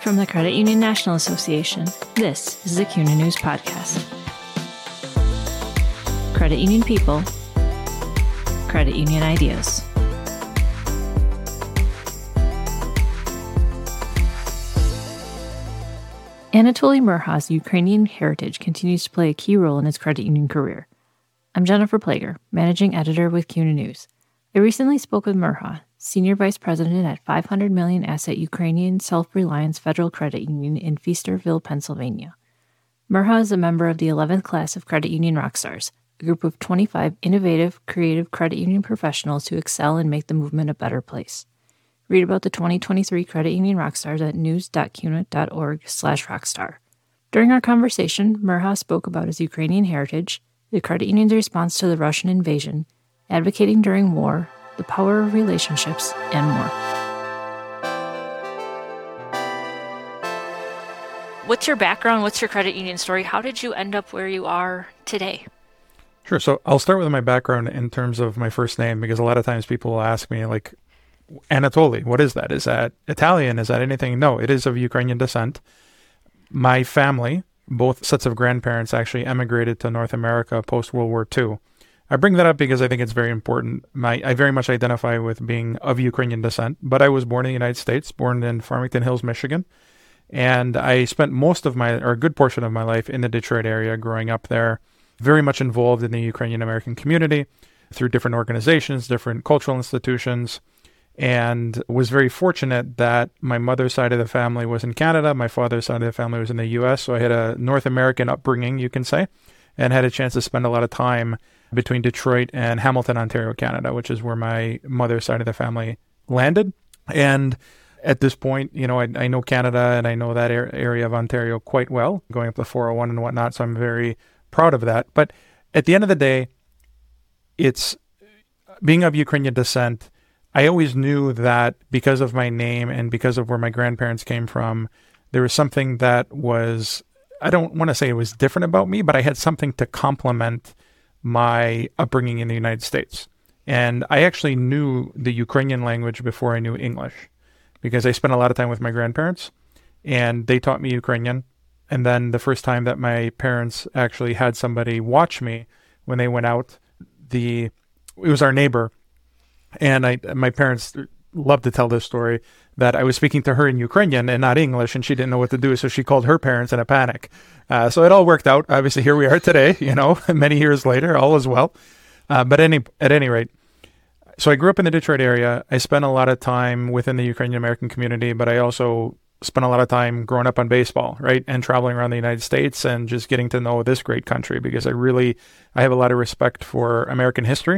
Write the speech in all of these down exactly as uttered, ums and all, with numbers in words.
From the Credit Union National Association, this is the C U N A News Podcast. Credit union people, credit union ideas. Anatoly Murha's Ukrainian heritage continues to play a key role in his credit union career. I'm Jennifer Plager, managing editor with C U N A News. I recently spoke with Murha, senior vice president at five hundred million asset Ukrainian Self-Reliance Federal Credit Union in Feasterville, Pennsylvania. Murha is a member of the eleventh class of Credit Union Rockstars, a group of twenty-five innovative, creative credit union professionals who excel and make the movement a better place. Read about the twenty twenty-three Credit Union Rockstars at news.cuna.org slash rockstar. During our conversation, Murha spoke about his Ukrainian heritage, the credit union's response to the Russian invasion, advocating during war, the power of relationships, and more. What's your background? What's your credit union story? How did you end up where you are today? Sure. So I'll start with my background in terms of my first name, because a lot of times people will ask me, like, Anatoly, what is that? Is that Italian? Is that anything? No, it is of Ukrainian descent. My family, both sets of grandparents, actually emigrated to North America post-World War Two. I bring that up because I think it's very important. My, I very much identify with being of Ukrainian descent, but I was born in the United States, born in Farmington Hills, Michigan. And I spent most of my, or a good portion of my life in the Detroit area, growing up there, very much involved in the Ukrainian American community through different organizations, different cultural institutions, and was very fortunate that my mother's side of the family was in Canada, my father's side of the family was in the U S, so I had a North American upbringing, you can say, and had a chance to spend a lot of time between Detroit and Hamilton, Ontario, Canada, which is where my mother's side of the family landed. And at this point, you know, I, I know Canada and I know that area of Ontario quite well, going up the four oh one and whatnot, so I'm very proud of that. But at the end of the day, it's being of Ukrainian descent. I always knew that because of my name and because of where my grandparents came from, there was something that was, I don't want to say it was different about me, but I had something to complement my upbringing in the United States. And I actually knew the Ukrainian language before I knew English, because I spent a lot of time with my grandparents and they taught me Ukrainian. And then the first time that my parents actually had somebody watch me when they went out, the it was our neighbor. And I, my parents love to tell this story, that I was speaking to her in Ukrainian and not English, and she didn't know what to do, so she called her parents in a panic. Uh, so it all worked out. Obviously, here we are today, you know, many years later, all is well. Uh, but any at any rate, so I grew up in the Detroit area. I spent a lot of time within the Ukrainian American community, but I also spent a lot of time growing up on baseball, right, and traveling around the United States and just getting to know this great country, because I really, I have a lot of respect for American history.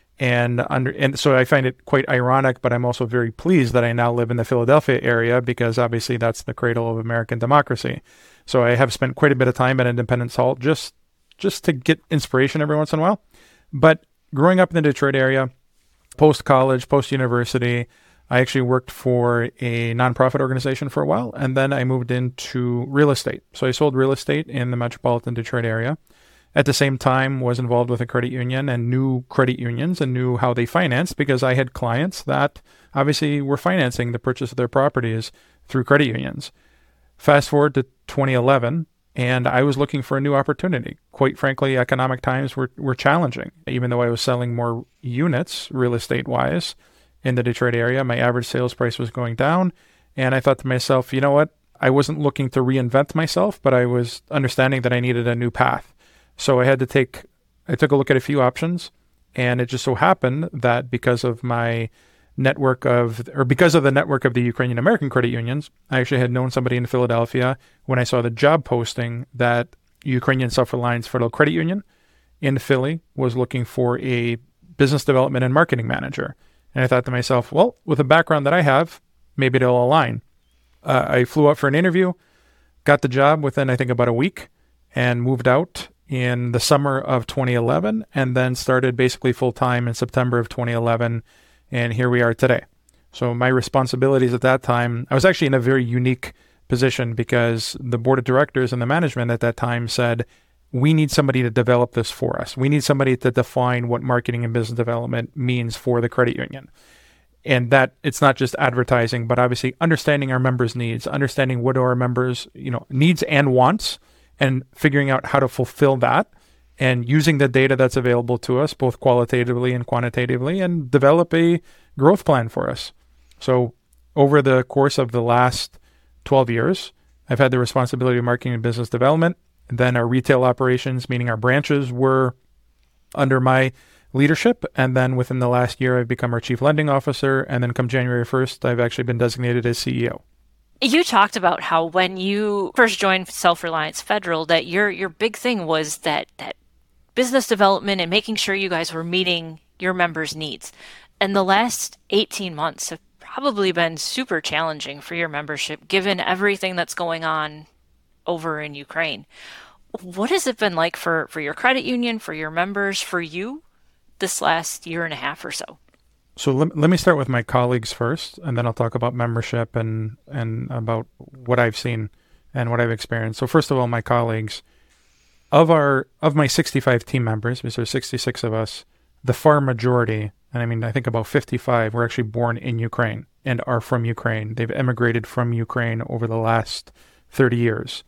And under and so I find it quite ironic, but I'm also very pleased that I now live in the Philadelphia area, because obviously that's the cradle of American democracy. So I have spent quite a bit of time at Independence Hall just just to get inspiration every once in a while. But growing up in the Detroit area, post-college, post-university, I actually worked for a nonprofit organization for a while, and then I moved into real estate. So I sold real estate in the metropolitan Detroit area. At the same time, was involved with a credit union and knew credit unions and knew how they financed, because I had clients that obviously were financing the purchase of their properties through credit unions. Fast forward to twenty eleven, and I was looking for a new opportunity. Quite frankly, economic times were, were challenging. Even though I was selling more units, real estate-wise, in the Detroit area, my average sales price was going down. And I thought to myself, you know what? I wasn't looking to reinvent myself, but I was understanding that I needed a new path. So I had to take, I took a look at a few options, and it just so happened that because of my network of, or because of the network of the Ukrainian American credit unions, I actually had known somebody in Philadelphia when I saw the job posting that Ukrainian Self-Reliance Federal Credit Union in Philly was looking for a business development and marketing manager. And I thought to myself, well, with the background that I have, maybe it'll align. Uh, I flew out for an interview, got the job within, I think, about a week, and moved out in the summer of twenty eleven, and then started basically full-time in September of twenty eleven, and here we are today. So my responsibilities at that time, I was actually in a very unique position, because the board of directors and the management at that time said, we need somebody to develop this for us. We need somebody to define what marketing and business development means for the credit union. And that it's not just advertising, but obviously understanding our members' needs, understanding what are our members, you know, needs and wants, and figuring out how to fulfill that, and using the data that's available to us, both qualitatively and quantitatively, and develop a growth plan for us. So over the course of the last twelve years, I've had the responsibility of marketing and business development. And then our retail operations, meaning our branches, were under my leadership. And then within the last year, I've become our chief lending officer. And then come January first, I've actually been designated as C E O. You talked about how when you first joined Self-Reliance Federal, that your your big thing was that that business development and making sure you guys were meeting your members' needs. And the last eighteen months have probably been super challenging for your membership, given everything that's going on over in Ukraine. What has it been like for, for your credit union, for your members, for you this last year and a half or so? So let, let me start with my colleagues first, and then I'll talk about membership and, and about what I've seen and what I've experienced. So first of all, my colleagues, of our of my sixty-five team members, because there's sixty-six of us, the far majority, and I mean, I think about fifty-five, were actually born in Ukraine and are from Ukraine. They've emigrated from Ukraine over the last thirty years.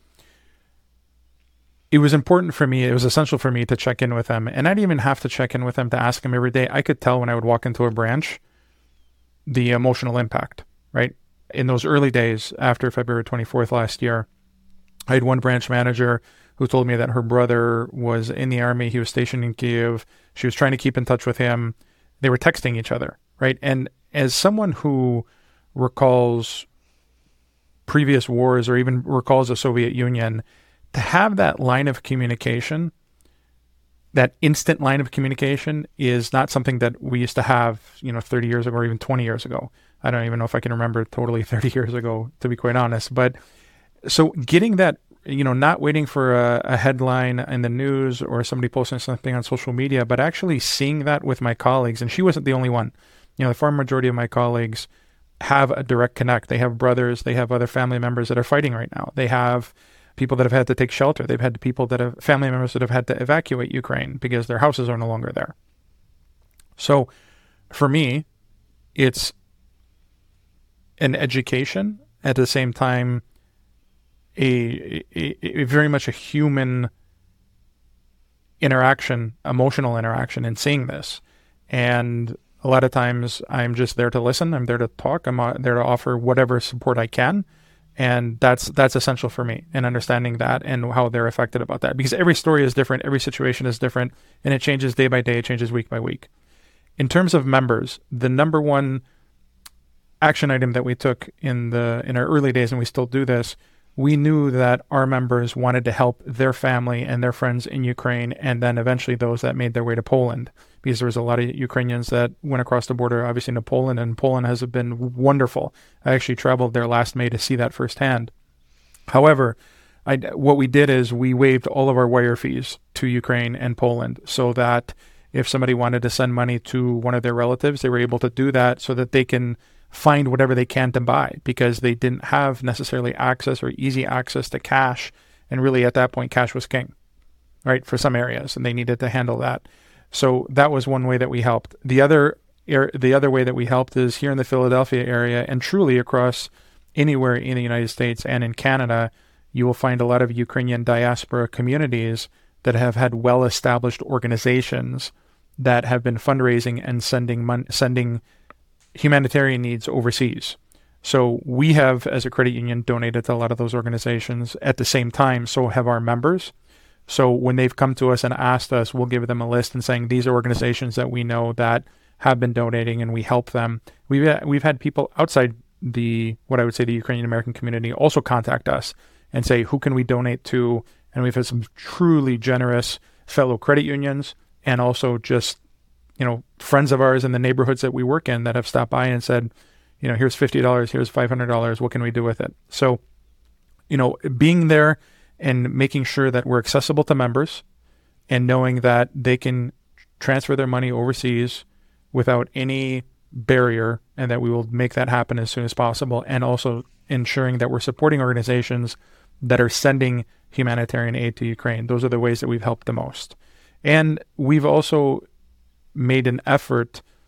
It was important for me, it was essential for me to check in with them. And I didn't even have to check in with them to ask them every day. I could tell when I would walk into a branch the emotional impact, right? In those early days after February twenty-fourth last year, I had one branch manager who told me that her brother was in the army. He was stationed in Kyiv. She was trying to keep in touch with him. They were texting each other, right? And as someone who recalls previous wars or even recalls the Soviet Union, to have that line of communication, that instant line of communication, is not something that we used to have, you know, thirty years ago or even twenty years ago. I don't even know if I can remember totally thirty years ago, to be quite honest. But so getting that, you know, not waiting for a, a headline in the news or somebody posting something on social media, but actually seeing that with my colleagues. And she wasn't the only one. You know, the far majority of my colleagues have a direct connect. They have brothers, they have other family members that are fighting right now. They have people that have had to take shelter. They've had people that have family members that have had to evacuate Ukraine because their houses are no longer there. So for me, it's an education, at the same time, a, a, a very much a human interaction, emotional interaction in seeing this. And a lot of times I'm just there to listen. I'm there to talk. I'm there to offer whatever support I can. And that's that's essential for me in understanding that and how they're affected about that. Because every story is different, every situation is different, and it changes day by day, it changes week by week. In terms of members, the number one action item that we took in the in our early days, and we still do this, we knew that our members wanted to help their family and their friends in Ukraine, and then eventually those that made their way to Poland, because there was a lot of Ukrainians that went across the border, obviously, into Poland, and Poland has been wonderful. I actually traveled there last May to see that firsthand. However, I, what we did is we waived all of our wire fees to Ukraine and Poland, so that if somebody wanted to send money to one of their relatives, they were able to do that so that they can find whatever they can to buy, because they didn't have necessarily access or easy access to cash. And really at that point, cash was king, right, for some areas, and they needed to handle that. So that was one way that we helped. The other the other way that we helped is here in the Philadelphia area, and truly across anywhere in the United States and in Canada, you will find a lot of Ukrainian diaspora communities that have had well-established organizations that have been fundraising and sending mon- sending humanitarian needs overseas. So we have, as a credit union, donated to a lot of those organizations. At the same time, so have our members. So when they've come to us and asked us, we'll give them a list and saying, these are organizations that we know that have been donating, and we help them. We've we've had people outside the, what I would say, the Ukrainian American community also contact us and say, who can we donate to? And we've had some truly generous fellow credit unions, and also just, you know, friends of ours in the neighborhoods that we work in that have stopped by and said, you know, here's fifty dollars, here's five hundred dollars, what can we do with it? So, you know, being there and making sure that we're accessible to members, and knowing that they can transfer their money overseas without any barrier, and that we will make that happen as soon as possible, and also ensuring that we're supporting organizations that are sending humanitarian aid to Ukraine. Those are the ways that we've helped the most. And we've also made an effort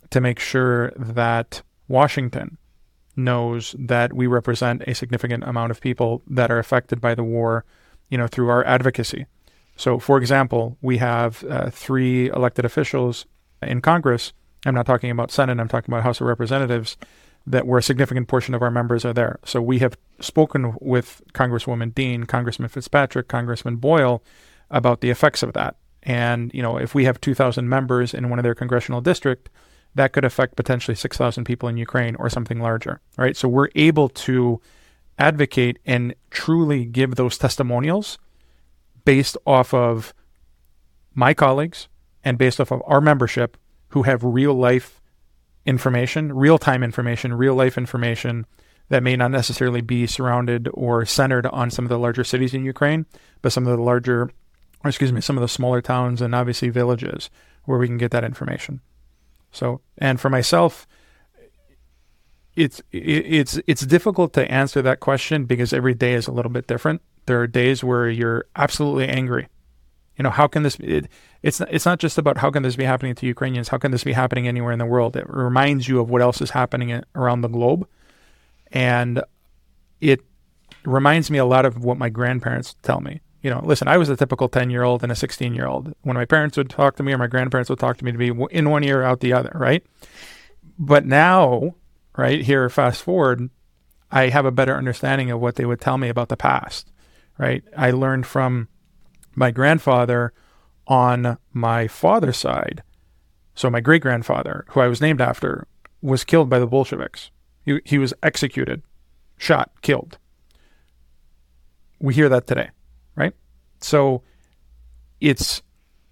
to make sure that Washington knows that we represent a significant amount of people that are affected by the war, you know, through our advocacy. So, for example, we have uh, three elected officials in Congress. I'm not talking about Senate, I'm talking about House of Representatives, that where a significant portion of our members are there. So we have spoken with Congresswoman Dean, Congressman Fitzpatrick, Congressman Boyle about the effects of that. And, you know, if we have two thousand members in one of their congressional district, that could affect potentially six thousand people in Ukraine or something larger, right? So we're able to advocate and truly give those testimonials based off of my colleagues and based off of our membership who have real life information, real-time information, real-life information that may not necessarily be surrounded or centered on some of the larger cities in Ukraine, but some of the larger, or excuse me, some of the smaller towns and obviously villages where we can get that information. So, and for myself, it's it's it's difficult to answer that question because every day is a little bit different. There are days where you're absolutely angry. You know, how can this be? It, it's, it's not just about how can this be happening to Ukrainians, how can this be happening anywhere in the world? It reminds you of what else is happening around the globe. And it reminds me a lot of what my grandparents tell me. You know, listen, I was a typical ten-year-old and a sixteen-year-old. When my parents would talk to me or my grandparents would talk to me to be in one ear, out the other, right? But now, right, here, fast forward, I have a better understanding of what they would tell me about the past, right? I learned from my grandfather on my father's side. So my great-grandfather, who I was named after, was killed by the Bolsheviks. He, he was executed, shot, killed. We hear that today. Right? So it's,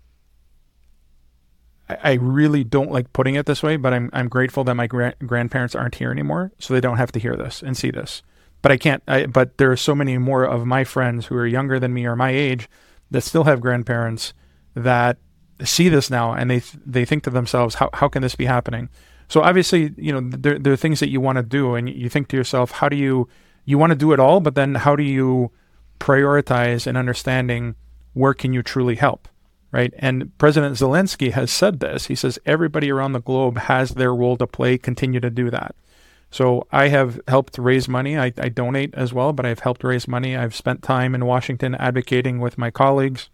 I, I really don't like putting it this way, but I'm I'm grateful that my gra- grandparents aren't here anymore, so they don't have to hear this and see this. But I can't, I, but there are so many more of my friends who are younger than me or my age that still have grandparents that see this now and they they think to themselves, how how can this be happening? So obviously, you know, there, there are things that you want to do and you think to yourself, how do you, you want to do it all, but then how do you prioritize and understanding where can you truly help, right? And President Zelensky has said this. He says everybody around the globe has their role to play, continue to do that. So I have helped raise money. I, I donate as well, but I've helped raise money. I've spent time in Washington advocating with my colleagues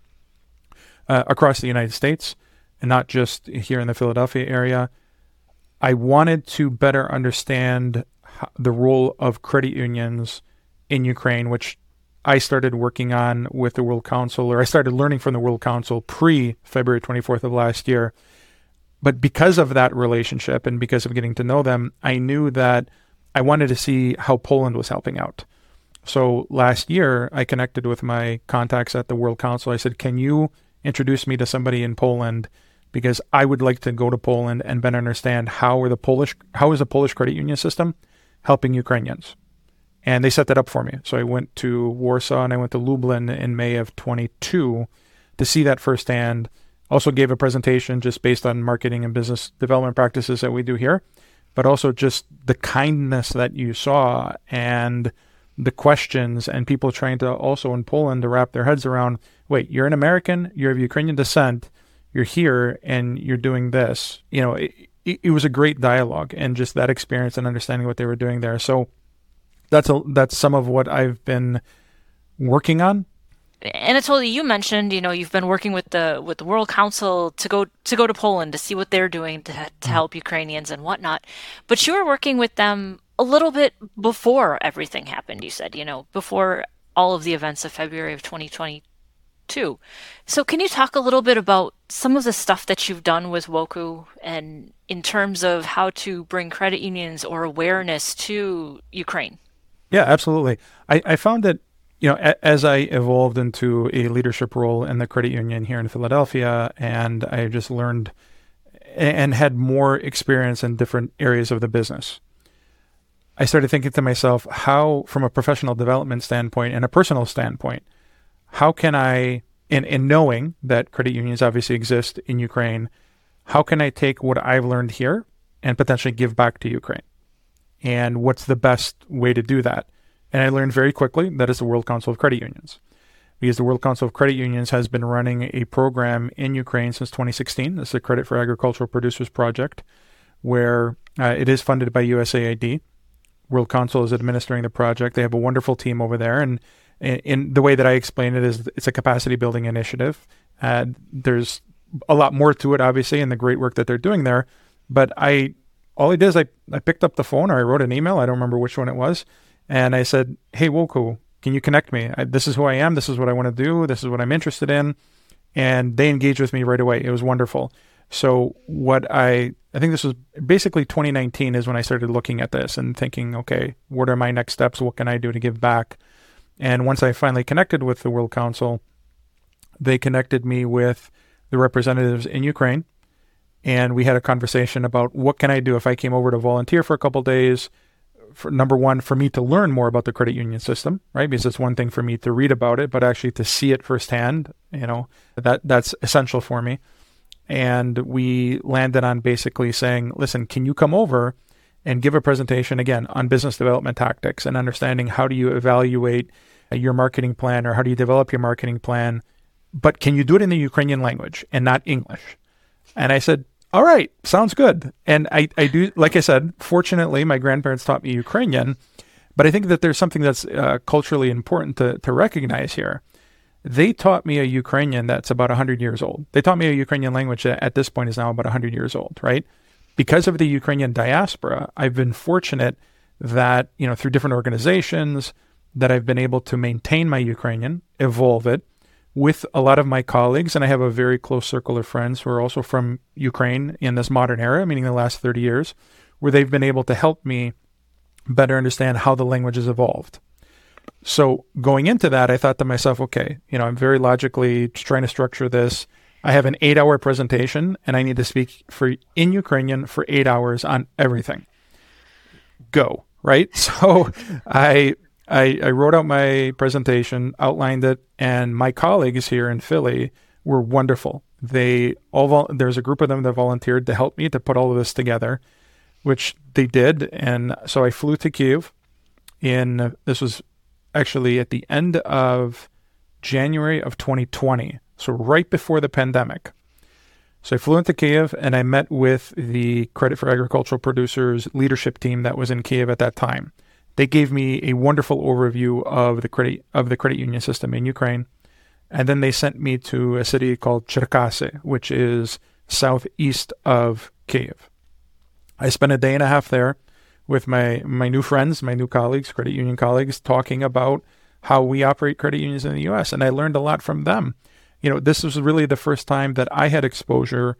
uh, across the United States and not just here in the Philadelphia area. I wanted to better understand how, the role of credit unions in Ukraine, which I started working on with the World Council, or I started learning from the World Council pre-February twenty-fourth of last year. But because of that relationship and because of getting to know them, I knew that I wanted to see how Poland was helping out. So last year, I connected with my contacts at the World Council. I said, can you introduce me to somebody in Poland? Because I would like to go to Poland and better understand how are the Polish, how is the Polish credit union system helping Ukrainians? And they set that up for me. So I went to Warsaw and I went to Lublin in May of twenty-two to see that firsthand. Also gave a presentation just based on marketing and business development practices that we do here, but also just the kindness that you saw and the questions and people trying to also in Poland to wrap their heads around, wait, you're an American, you're of Ukrainian descent, you're here and you're doing this. You know, it, it, it was a great dialogue and just that experience and understanding what they were doing there. So That's a, that's some of what I've been working on. Anatoly, you mentioned, you know, you've been working with the with the World Council to go to go to Poland to see what they're doing to to help Ukrainians and whatnot. But you were working with them a little bit before everything happened. You said, you know, before all of the events of February of twenty twenty-two. So can you talk a little bit about some of the stuff that you've done with WOCU and in terms of how to bring credit unions or awareness to Ukraine? Yeah, absolutely. I, I found that, you know, a, as I evolved into a leadership role in the credit union here in Philadelphia, and I just learned and had more experience in different areas of the business, I started thinking to myself, how, from a professional development standpoint and a personal standpoint, how can I, in, in knowing that credit unions obviously exist in Ukraine, how can I take what I've learned here and potentially give back to Ukraine? And what's the best way to do that? And I learned very quickly that it's the World Council of Credit Unions, because the World Council of Credit Unions has been running a program in Ukraine since twenty sixteen. This is the Credit for Agricultural Producers Project, where uh, it is funded by U S A I D. World Council is administering the project. They have a wonderful team over there. And in, in the way that I explain it is it's a capacity building initiative. Uh, there's a lot more to it, obviously, and the great work that they're doing there. But I, all I did is I, I picked up the phone or I wrote an email. I don't remember which one it was. And I said, hey, Woku, can you connect me? I, this is who I am. This is what I want to do. This is what I'm interested in. And they engaged with me right away. It was wonderful. So what I, I think this was basically twenty nineteen is when I started looking at this and thinking, okay, what are my next steps? What can I do to give back? And once I finally connected with the World Council, they connected me with the representatives in Ukraine. And we had a conversation about what can I do if I came over to volunteer for a couple of days. For number one, for me to learn more about the credit union system, right? Because it's one thing for me to read about it, but actually to see it firsthand, you know, that that's essential for me. And we landed on basically saying, listen, can you come over and give a presentation again on business development tactics and understanding how do you evaluate your marketing plan or how do you develop your marketing plan, but can you do it in the Ukrainian language and not English? And I said, all right, sounds good. And I, I do, like I said, fortunately, my grandparents taught me Ukrainian, but I think that there's something that's uh, culturally important to, to recognize here. They taught me a Ukrainian that's about one hundred years old. They taught me a Ukrainian language that at this point is now about one hundred years old, right? Because of the Ukrainian diaspora, I've been fortunate that, you know, through different organizations, that I've been able to maintain my Ukrainian, evolve it with a lot of my colleagues. And I have a very close circle of friends who are also from Ukraine in this modern era, meaning the last thirty years, where they've been able to help me better understand how the language has evolved. So going into that, I thought to myself, okay, you know, I'm very logically trying to structure this. I have an eight hour presentation and I need to speak for in Ukrainian for eight hours on everything. Go, right? So I, I, I wrote out my presentation, outlined it, and my colleagues here in Philly were wonderful. They all, vol- there's a group of them that volunteered to help me to put all of this together, which they did. And so I flew to Kyiv in, this was actually at the end of January of twenty twenty, so right before the pandemic. So I flew into Kyiv and I met with the Credit for Agricultural Producers leadership team that was in Kyiv at that time. They gave me a wonderful overview of the credit of the credit union system in Ukraine, and then they sent me to a city called Cherkasy, which is southeast of Kyiv. I spent a day and a half there with my, my new friends, my new colleagues, credit union colleagues, talking about how we operate credit unions in the U S. And I learned a lot from them. You know, this was really the first time that I had exposure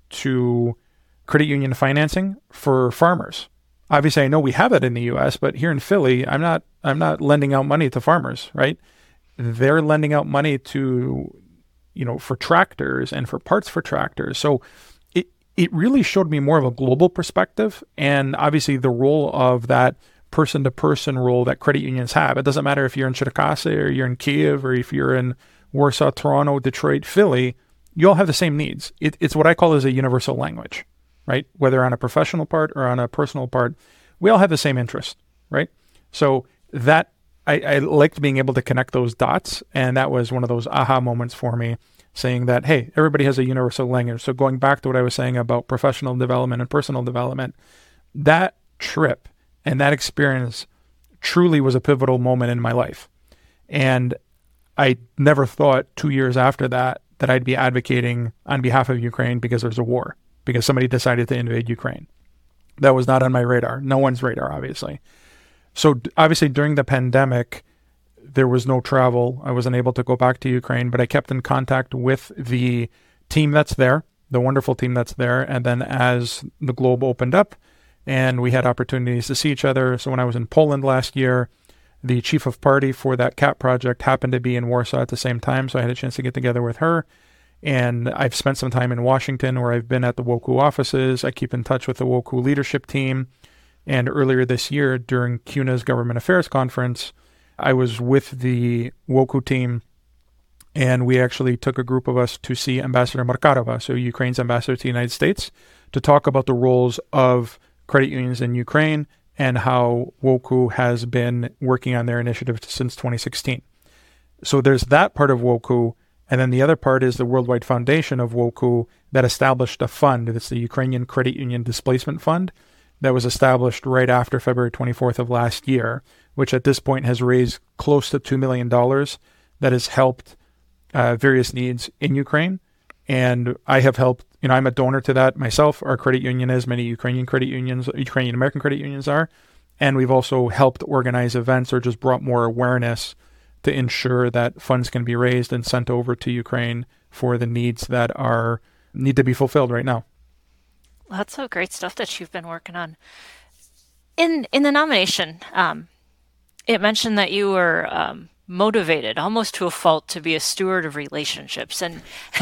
to credit union financing for farmers. Obviously, I know we have it in the U S, but here in Philly, I'm not I'm not lending out money to farmers, right? They're lending out money to, you know, for tractors and for parts for tractors. So it really showed me more of a global perspective and obviously the role of that person-to-person role that credit unions have. It doesn't matter if you're in Cherkasy or you're in Kyiv or if you're in Warsaw, Toronto, Detroit, Philly, you all have the same needs. It, it's what I call as a universal language, right? Whether on a professional part or on a personal part, we all have the same interest, right? So that, I, I liked being able to connect those dots, and that was one of those aha moments for me, saying that, hey, everybody has a universal language. So going back to what I was saying about professional development and personal development, that trip and that experience truly was a pivotal moment in my life. And I never thought two years after that that I'd be advocating on behalf of Ukraine because there's a war, because somebody decided to invade Ukraine. That was not on my radar. No one's radar, obviously. So obviously during the pandemic, there was no travel. I wasn't able to go back to Ukraine, but I kept in contact with the team that's there, the wonderful team that's there. And then as the globe opened up and we had opportunities to see each other. So when I was in Poland last year, the chief of party for that CAP project happened to be in Warsaw at the same time. So I had a chance to get together with her. And I've spent some time in Washington where I've been at the Woku offices. I keep in touch with the Woku leadership team. And earlier this year during C U N A's Government Affairs Conference, I was with the Woku team, and we actually took a group of us to see Ambassador Markarova, so Ukraine's ambassador to the United States, to talk about the roles of credit unions in Ukraine and how Woku has been working on their initiative since twenty sixteen. So there's that part of Woku. And then the other part is the worldwide foundation of WOKU that established a fund. It's the Ukrainian Credit Union Displacement Fund that was established right after February twenty-fourth of last year, which at this point has raised close to two million dollars that has helped uh, various needs in Ukraine. And I have helped, you know, I'm a donor to that myself. Our credit union is, many Ukrainian credit unions, Ukrainian American credit unions are. And we've also helped organize events or just brought more awareness to ensure that funds can be raised and sent over to Ukraine for the needs that are need to be fulfilled right now. Lots of great stuff that you've been working on. In in the nomination, um, it mentioned that you were um, motivated almost to a fault to be a steward of relationships, and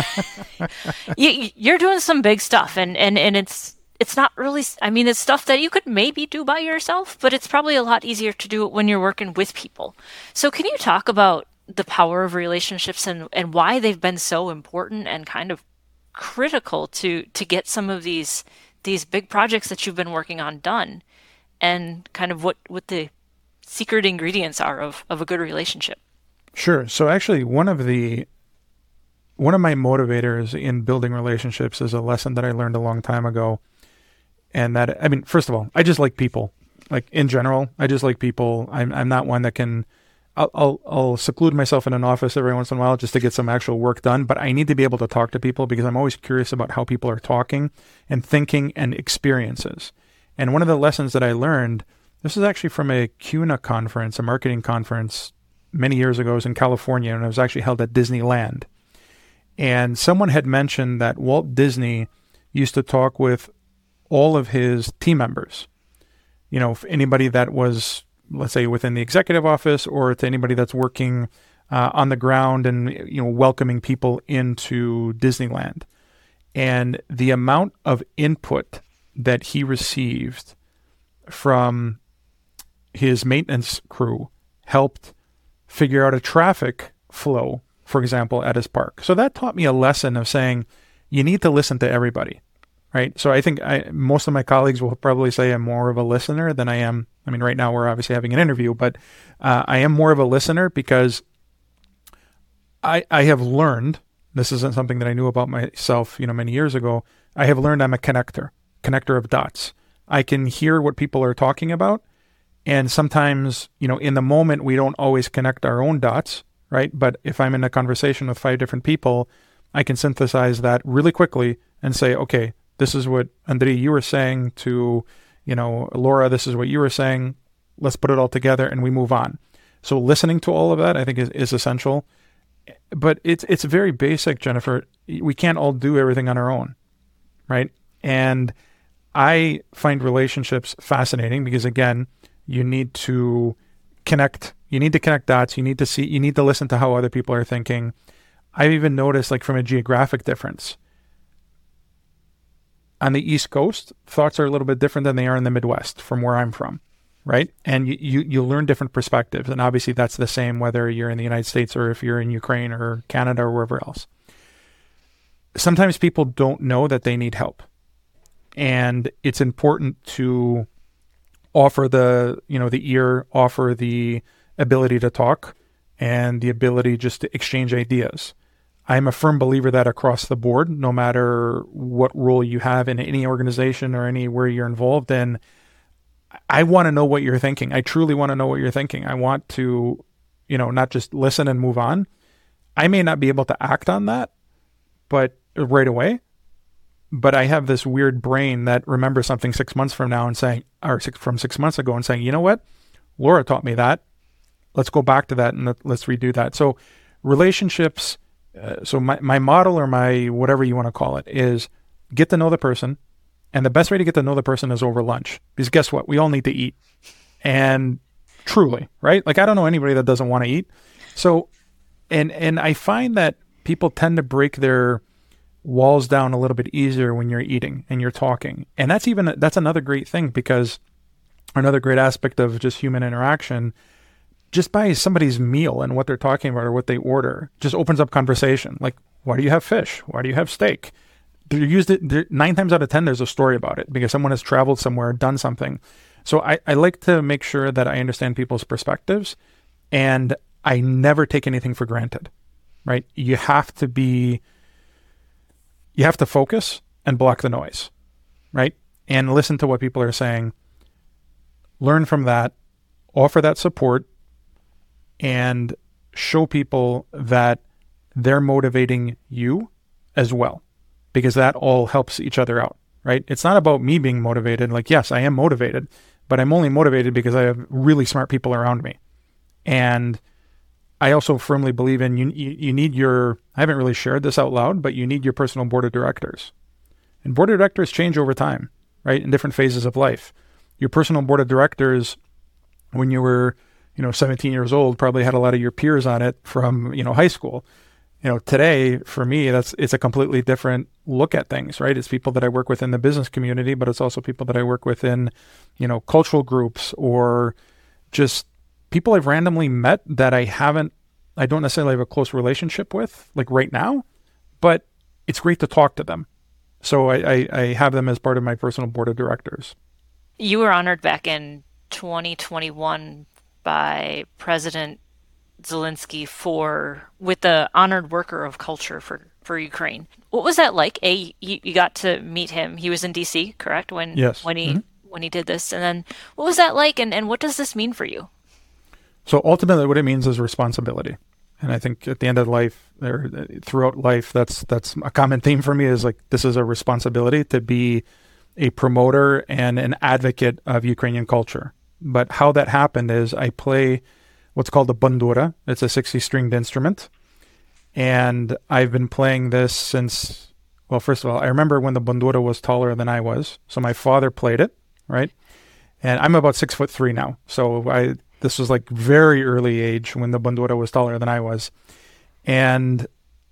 you, you're doing some big stuff, and, and, and it's it's not really, I mean, it's stuff that you could maybe do by yourself, but it's probably a lot easier to do it when you're working with people. So can you talk about the power of relationships and, and why they've been so important and kind of critical to, to get some of these these big projects that you've been working on done, and kind of what, what the secret ingredients are of, of a good relationship? Sure. So actually one of the one of my motivators in building relationships is a lesson that I learned a long time ago. And that, I mean, first of all, I just like people. Like in general, I just like people. I'm I'm not one that can, I'll, I'll I'll seclude myself in an office every once in a while just to get some actual work done. But I need to be able to talk to people because I'm always curious about how people are talking and thinking and experiences. And one of the lessons that I learned, this is actually from a C U N A conference, a marketing conference many years ago. It was in California, and it was actually held at Disneyland. And someone had mentioned that Walt Disney used to talk with all of his team members, you know, if anybody that was, let's say, within the executive office, or to anybody that's working uh, on the ground and, you know, welcoming people into Disneyland. And the amount of input that he received from his maintenance crew helped figure out a traffic flow, for example, at his park. So that taught me a lesson of saying, you need to listen to everybody. Right. So I think I, most of my colleagues will probably say I'm more of a listener than I am. I mean, right now we're obviously having an interview, but uh, I am more of a listener because I I have learned, this isn't something that I knew about myself, you know, many years ago. I have learned I'm a connector, connector of dots. I can hear what people are talking about. And sometimes, you know, in the moment, we don't always connect our own dots. Right. But if I'm in a conversation with five different people, I can synthesize that really quickly and say, okay, this is what, Andrei, you were saying to, you know, Laura, this is what you were saying. Let's put it all together and we move on. So listening to all of that, I think, is, is essential. But it's it's very basic, Jennifer. We can't all do everything on our own, right? And I find relationships fascinating because, again, you need to connect. You need to connect dots. You need to see, you need to listen to how other people are thinking. I've even noticed, like, from a geographic difference, on the East Coast, thoughts are a little bit different than they are in the Midwest, from where I'm from, right? And you, you, you learn different perspectives. And obviously that's the same whether you're in the United States or if you're in Ukraine or Canada or wherever else. Sometimes people don't know that they need help. And it's important to offer the, you know, the ear, offer the ability to talk and the ability just to exchange ideas. I'm a firm believer that across the board, no matter what role you have in any organization or anywhere you're involved in, I want to know what you're thinking. I truly want to know what you're thinking. I want to, you know, not just listen and move on. I may not be able to act on that, but right away, but I have this weird brain that remembers something six months from now and saying, or six, from six months ago and saying, you know what? Laura taught me that. Let's go back to that and let, let's redo that. So relationships, Uh, so my, my model or my whatever you want to call it is get to know the person. And the best way to get to know the person is over lunch. Because guess what? We all need to eat. And truly, right? Like, I don't know anybody that doesn't want to eat. So, and and I find that people tend to break their walls down a little bit easier when you're eating and you're talking. And that's even, that's another great thing, because another great aspect of just human interaction, just by somebody's meal and what they're talking about or what they order, just opens up conversation. Like, why do you have fish? Why do you have steak? They're used it they're, nine times out of ten, there's a story about it because someone has traveled somewhere, done something. So I, I like to make sure that I understand people's perspectives, and I never take anything for granted. right? You have to be, you have to focus and block the noise, right? And listen to what people are saying, learn from that, offer that support, and show people that they're motivating you as well, because that all helps each other out, right? It's not about me being motivated. Like, yes, I am motivated, but I'm only motivated because I have really smart people around me. And I also firmly believe in you, you, you need your, I haven't really shared this out loud, but you need your personal board of directors. And board of directors change over time, right? In different phases of life. Your personal board of directors, when you were, you know, seventeen years old, probably had a lot of your peers on it from, you know, high school. You know, today, for me, that's, it's a completely different look at things, right? It's people that I work with in the business community, but it's also people that I work with in, you know, cultural groups, or just people I've randomly met that I haven't, I don't necessarily have a close relationship with, like right now, but it's great to talk to them. So I, I, I have them as part of my personal board of directors. You were honored back in twenty twenty-one by President Zelensky for with the honored worker of culture for, for Ukraine. What was that like? A, you, you got to meet him. He was in D C, correct? When yes. when he mm-hmm. when he did this, and then what was that like? And, and what does this mean for you? So ultimately, what it means is responsibility. And I think at the end of life, or throughout life, that's that's a common theme for me. Is like, this is a responsibility to be a promoter and an advocate of Ukrainian culture. But how that happened is I play what's called the bandura. It's a sixty-stringed instrument. And I've been playing this since, well, first of all, I remember when the bandura was taller than I was. So my father played it, right? And I'm about six foot three now. So I this was like very early age when the bandura was taller than I was. And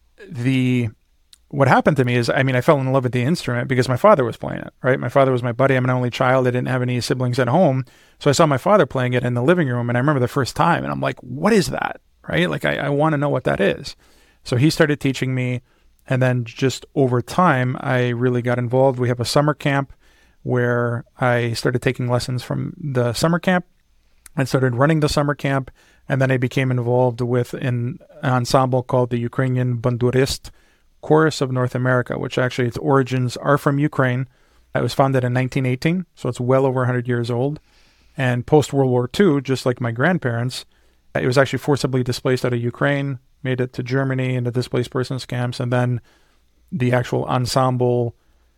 the what happened to me is, I mean, I fell in love with the instrument because my father was playing it, right? My father was my buddy. I'm an only child. I didn't have any siblings at home. So I saw my father playing it in the living room. And I remember the first time and I'm like, what is that? Right? Like, I, I want to know what that is. So he started teaching me. And then just over time, I really got involved. We have a summer camp where I started taking lessons from the summer camp and started running the summer camp. And then I became involved with an ensemble called the Ukrainian Bandurist Chorus of North America, which actually its origins are from Ukraine. It was founded in nineteen eighteen, so it's well over one hundred years old. And post-World War Two, just like my grandparents, it was actually forcibly displaced out of Ukraine, made it to Germany in the displaced persons camps, and then the actual ensemble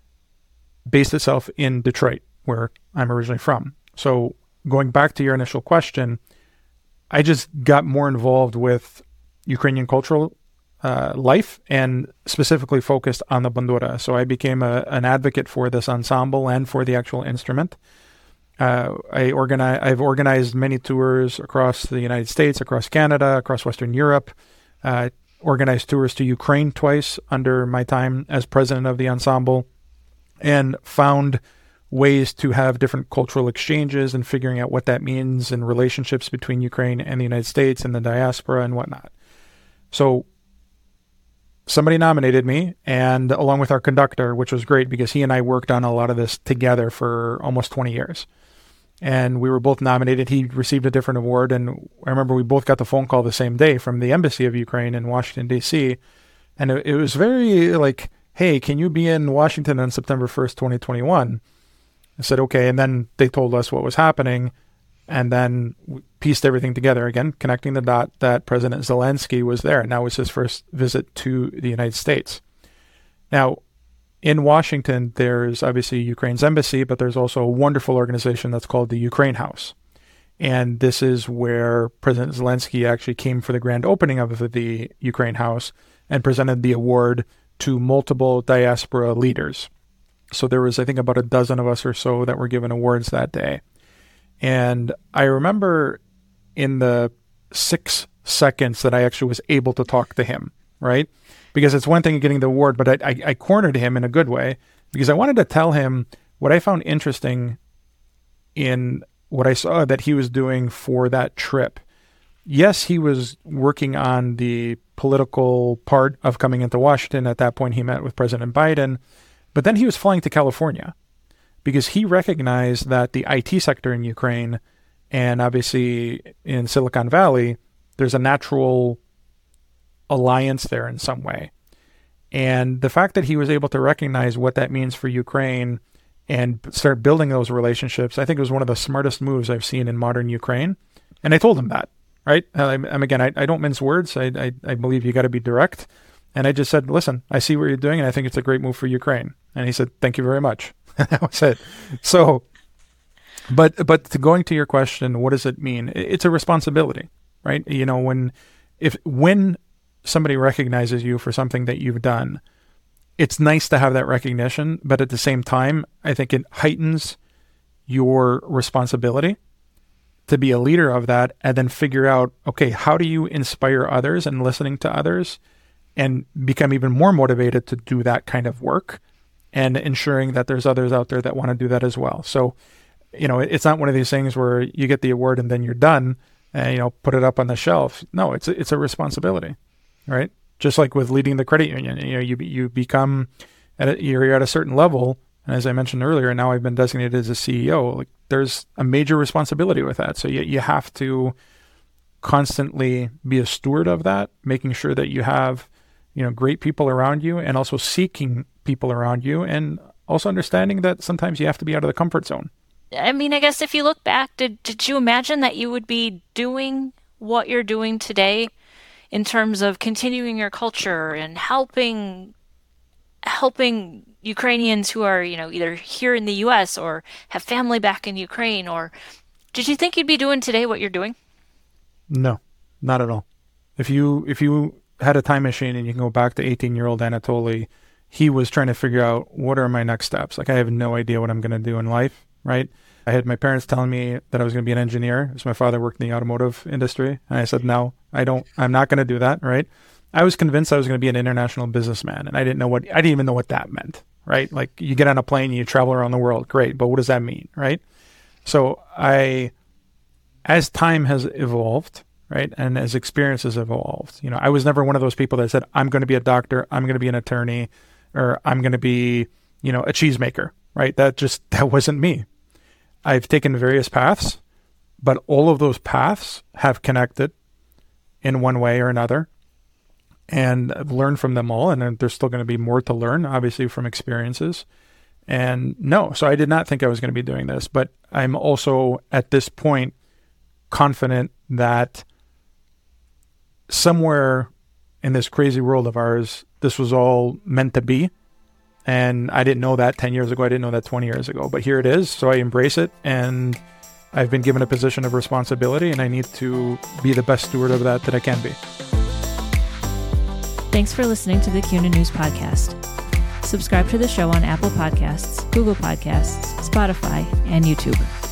based itself in Detroit, where I'm originally from. So going back to your initial question, I just got more involved with Ukrainian cultural uh, life and specifically focused on the bandura. So I became a, an advocate for this ensemble and for the actual instrument. Uh, I organize, I've organized many tours across the United States, across Canada, across Western Europe, uh, organized tours to Ukraine twice under my time as president of the ensemble, and found ways to have different cultural exchanges and figuring out what that means in relationships between Ukraine and the United States and the diaspora and whatnot. So somebody nominated me, and along with our conductor, which was great because he and I worked on a lot of this together for almost twenty years. And we were both nominated. He received a different award. And I remember we both got the phone call the same day from the Embassy of Ukraine in Washington, D C. And it, it was very like, hey, can you be in Washington on September first, twenty twenty-one? I said, okay. And then they told us what was happening. And then we pieced everything together again, connecting the dot that President Zelensky was there. And that was his first visit to the United States. Now, in Washington, there's obviously Ukraine's embassy, but there's also a wonderful organization that's called the Ukraine House. And this is where President Zelensky actually came for the grand opening of the Ukraine House and presented the award to multiple diaspora leaders. So there was, I think, about a dozen of us or so that were given awards that day. And I remember in the six seconds that I actually was able to talk to him, right? Because it's one thing getting the award, but I, I, I cornered him in a good way because I wanted to tell him what I found interesting in what I saw that he was doing for that trip. Yes, he was working on the political part of coming into Washington. At that point, he met with President Biden, but then he was flying to California because he recognized that the I T sector in Ukraine and obviously in Silicon Valley, there's a natural alliance there in some way. And the fact that he was able to recognize what that means for Ukraine and start building those relationships, I think it was one of the smartest moves I've seen in modern Ukraine. And I told him that, right? I'm, I'm again, I, I don't mince words. I, I, I believe you got to be direct. And I just said, listen, I see what you're doing, and I think it's a great move for Ukraine. And he said, thank you very much. That was it. So, but but to going to your question, what does it mean? It's a responsibility, right? You know, when if when somebody recognizes you for something that you've done, it's nice to have that recognition, but at the same time, I think it heightens your responsibility to be a leader of that, and then figure out, okay, how do you inspire others and listening to others and become even more motivated to do that kind of work, and ensuring that there's others out there that want to do that as well. So, you know, it's not one of these things where you get the award and then you're done and, you know, put it up on the shelf. No, it's a, it's a responsibility, right? Just like with leading the credit union, you know, you you become, at a, you're at a certain level. And as I mentioned earlier, now I've been designated as a C E O. Like, there's a major responsibility with that. So you, you have to constantly be a steward of that, making sure that you have, you know, great people around you, and also seeking people around you, and also understanding that sometimes you have to be out of the comfort zone. I mean, I guess if you look back, did did you imagine that you would be doing what you're doing today in terms of continuing your culture and helping helping Ukrainians who are, you know, either here in the U S or have family back in Ukraine? Or did you think you'd be doing today what you're doing? No, not at all. If you if you had a time machine and you can go back to eighteen-year-old Anatoly, he was trying to figure out, what are my next steps? Like, I have no idea what I'm going to do in life, right? I had my parents telling me that I was going to be an engineer, because my father worked in the automotive industry. And I said, no, I don't, I'm not going to do that, right? I was convinced I was going to be an international businessman, and I didn't know what, I didn't even know what that meant, right? Like, you get on a plane, you travel around the world, great, but what does that mean, right? So I, as time has evolved, right, and as experiences evolved, you know, I was never one of those people that said, I'm going to be a doctor, I'm going to be an attorney, or I'm going to be, you know, a cheesemaker, right? That just, that wasn't me. I've taken various paths, but all of those paths have connected in one way or another, and I've learned from them all. And there's still going to be more to learn, obviously, from experiences. And no, so I did not think I was going to be doing this, but I'm also at this point confident that somewhere in this crazy world of ours, this was all meant to be. And I didn't know that ten years ago. I didn't know that twenty years ago. But here it is. So I embrace it. And I've been given a position of responsibility. And I need to be the best steward of that that I can be. Thanks for listening to the CUNA News Podcast. Subscribe to the show on Apple Podcasts, Google Podcasts, Spotify, and YouTube.